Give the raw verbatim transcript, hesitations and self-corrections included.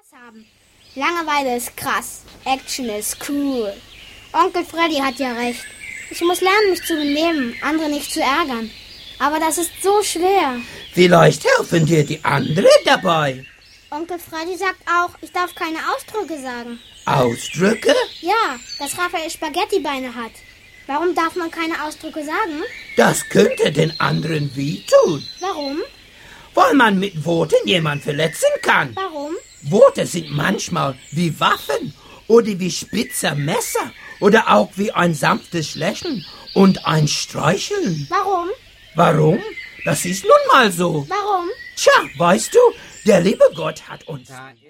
Spaß haben. Langeweile ist krass. Action ist cool. Onkel Freddy hat ja recht. Ich muss lernen, mich zu benehmen, andere nicht zu ärgern. Aber das ist so schwer. Vielleicht helfen dir die anderen dabei. Onkel Freddy sagt auch, ich darf keine Ausdrücke sagen. Ausdrücke? Ja, dass Raphael Spaghettibeine hat. Warum darf man keine Ausdrücke sagen? Das könnte den anderen wehtun. Warum? Weil man mit Worten jemanden verletzen kann. Warum? Worte sind manchmal wie Waffen oder wie spitze Messer oder auch wie ein sanftes Lächeln und ein Streicheln. Warum? Warum? Das ist nun mal so. Warum? Tja, weißt du, der liebe Gott hat uns...